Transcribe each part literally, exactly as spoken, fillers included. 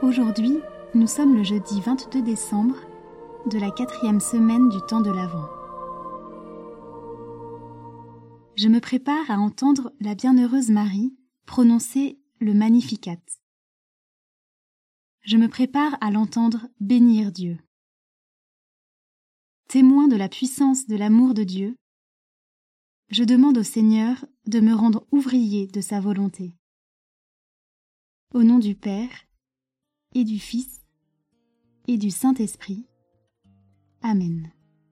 Aujourd'hui, nous sommes le jeudi vingt-deux décembre de la quatrième semaine du temps de l'Avent. Je me prépare à entendre la bienheureuse Marie prononcer le Magnificat. Je me prépare à l'entendre bénir Dieu. Témoin de la puissance de l'amour de Dieu, je demande au Seigneur de me rendre ouvrier de sa volonté. Au nom du Père, et du Fils, et du Saint-Esprit. Amen.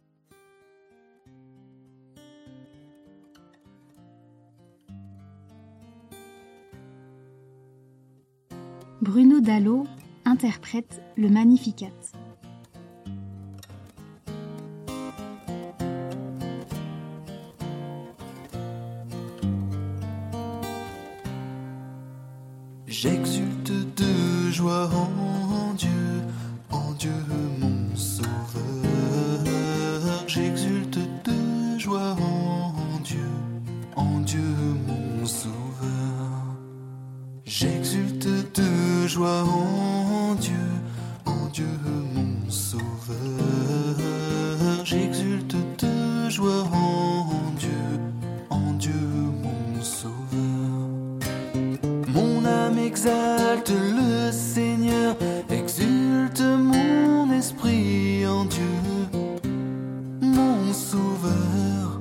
Bruno Dallot interprète le Magnificat. J'exulte de joie en Dieu, en Dieu mon sauveur. J'exulte de joie en Dieu, en Dieu mon sauveur. J'exulte de joie en Dieu, en Dieu mon sauveur. J'exulte de joie en Dieu, en Dieu mon sauveur. Mon âme exalte le Seigneur, exulte mon esprit en Dieu, mon sauveur,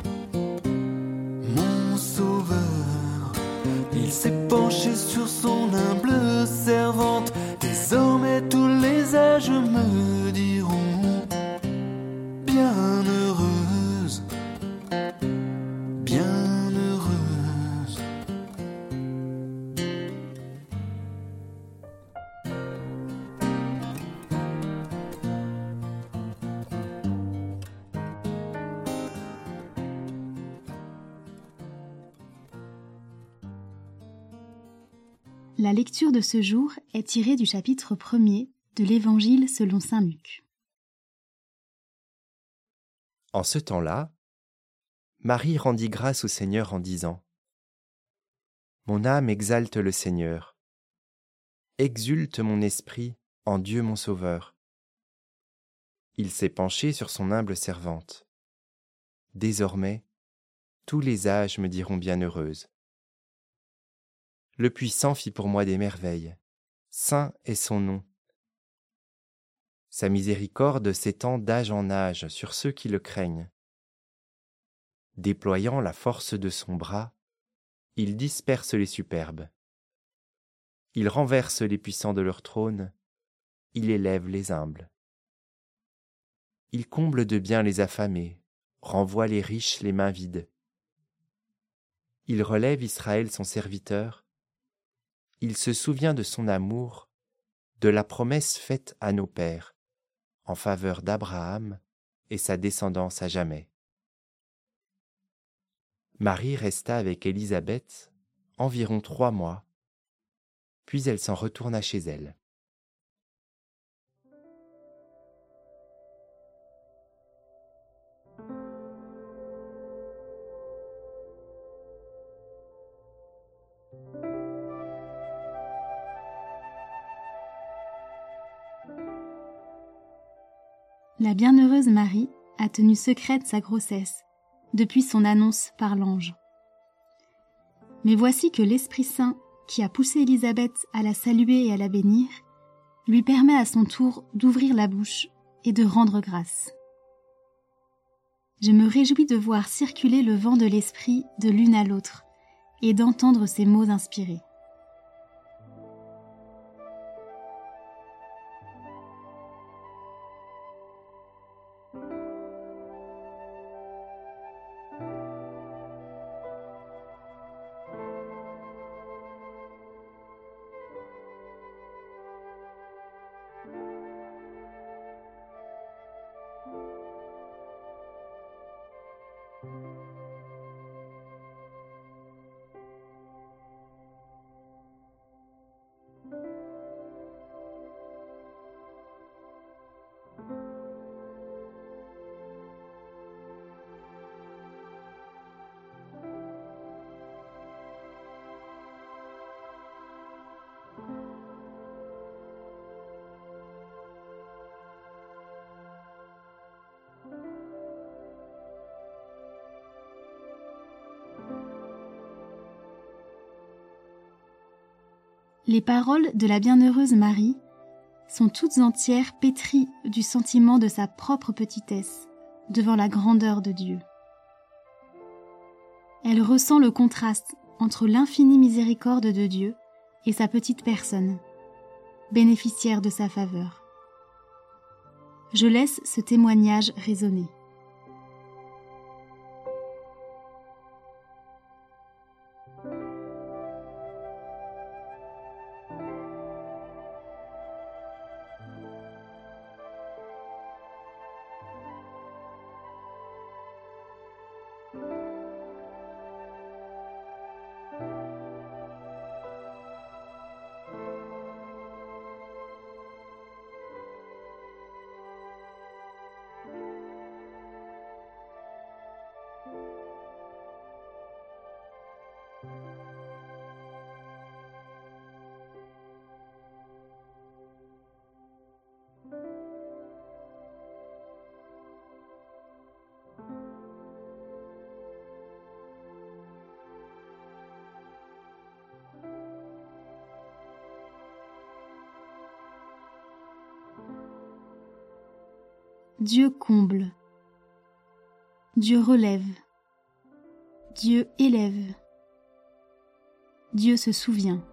mon sauveur. Il s'est penché sur son humble servante, désormais tous les âges me diront bienheureuse, bienheureuse. La lecture de ce jour est tirée du chapitre premier de l'Évangile selon saint Luc. En ce temps-là, Marie rendit grâce au Seigneur en disant : « Mon âme exalte le Seigneur. Exulte mon esprit en Dieu mon Sauveur. Il s'est penché sur son humble servante. Désormais, tous les âges me diront bienheureuse. Le Puissant fit pour moi des merveilles. Saint est son nom. Sa miséricorde s'étend d'âge en âge sur ceux qui le craignent. Déployant la force de son bras, il disperse les superbes. Il renverse les puissants de leur trône, il élève les humbles. Il comble de bien les affamés, renvoie les riches les mains vides. Il relève Israël son serviteur. Il se souvient de son amour, de la promesse faite à nos pères, en faveur d'Abraham et sa descendance à jamais. Marie resta avec Élisabeth environ trois mois, puis elle s'en retourna chez elle. La bienheureuse Marie a tenu secrète sa grossesse depuis son annonce par l'ange. Mais voici que l'Esprit Saint, qui a poussé Élisabeth à la saluer et à la bénir, lui permet à son tour d'ouvrir la bouche et de rendre grâce. Je me réjouis de voir circuler le vent de l'Esprit de l'une à l'autre et d'entendre ses mots inspirés. Les paroles de la bienheureuse Marie sont toutes entières pétries du sentiment de sa propre petitesse devant la grandeur de Dieu. Elle ressent le contraste entre l'infinie miséricorde de Dieu et sa petite personne, bénéficiaire de sa faveur. Je laisse ce témoignage résonner. Dieu comble, Dieu relève, Dieu élève, Dieu se souvient.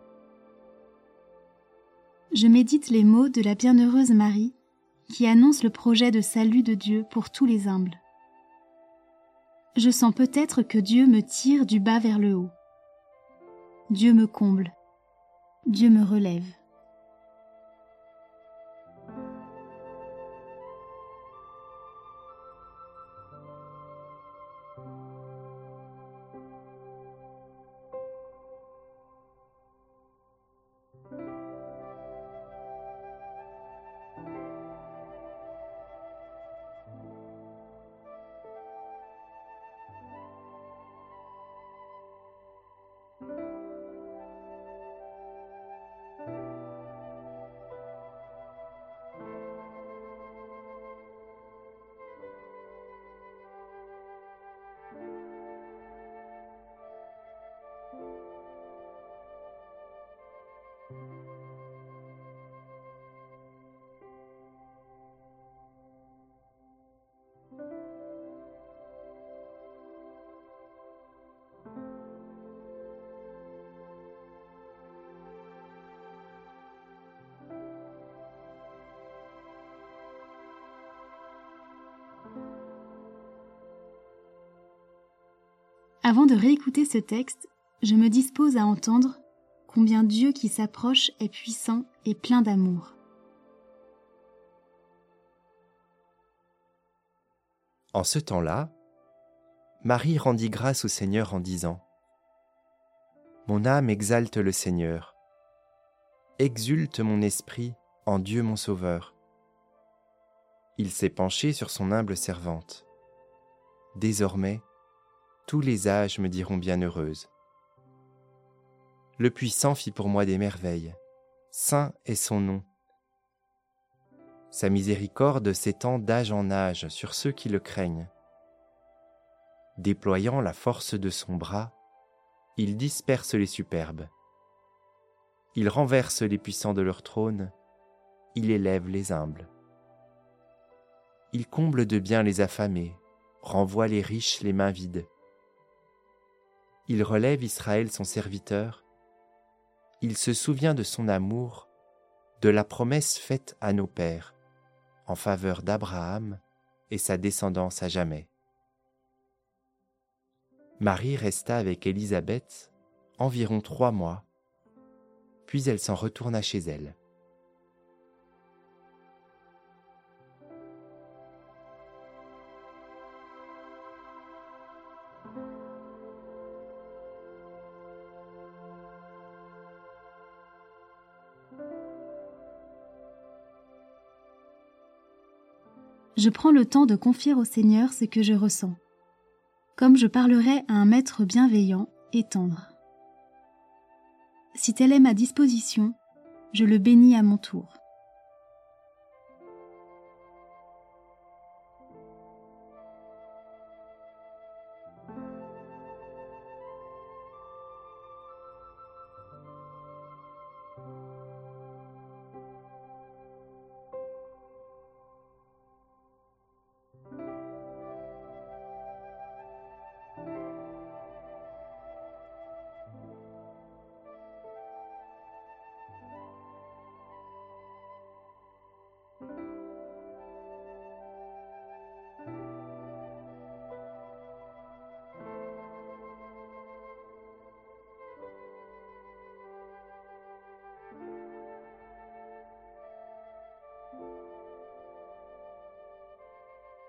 Je médite les mots de la bienheureuse Marie qui annonce le projet de salut de Dieu pour tous les humbles. Je sens peut-être que Dieu me tire du bas vers le haut. Dieu me comble, Dieu me relève. Avant de réécouter ce texte, je me dispose à entendre combien Dieu qui s'approche est puissant et plein d'amour. En ce temps-là, Marie rendit grâce au Seigneur en disant : « Mon âme exalte le Seigneur. Exulte mon esprit en Dieu mon Sauveur. Il s'est penché sur son humble servante. Désormais, tous les âges me diront bienheureuse. Le Puissant fit pour moi des merveilles. Saint est son nom. Sa miséricorde s'étend d'âge en âge sur ceux qui le craignent. Déployant la force de son bras, il disperse les superbes. Il renverse les puissants de leur trône, il élève les humbles. Il comble de bien les affamés, renvoie les riches les mains vides. Il relève Israël son serviteur, il se souvient de son amour, de la promesse faite à nos pères, en faveur d'Abraham et sa descendance à jamais. Marie resta avec Élisabeth environ trois mois, puis elle s'en retourna chez elle. Je prends le temps de confier au Seigneur ce que je ressens, comme je parlerais à un maître bienveillant et tendre. Si telle est ma disposition, je le bénis à mon tour.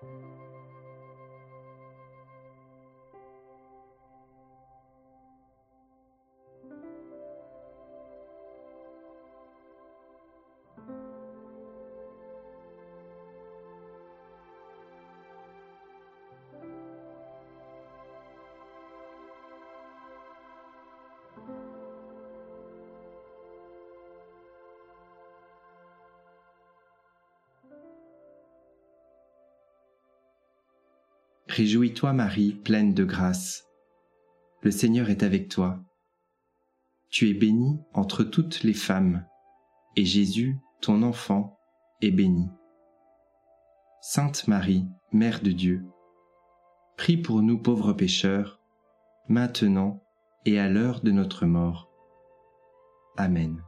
Réjouis-toi Marie, pleine de grâce. Le Seigneur est avec toi. Tu es bénie entre toutes les femmes, et Jésus, ton enfant, est béni. Sainte Marie, Mère de Dieu, prie pour nous pauvres pécheurs, maintenant et à l'heure de notre mort. Amen.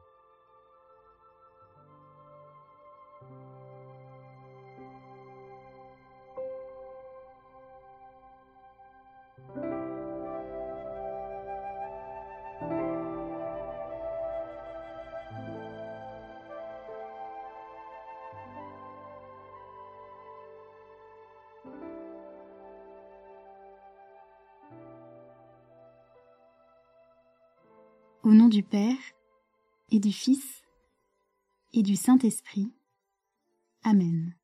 Au nom du Père, et du Fils, et du Saint-Esprit. Amen.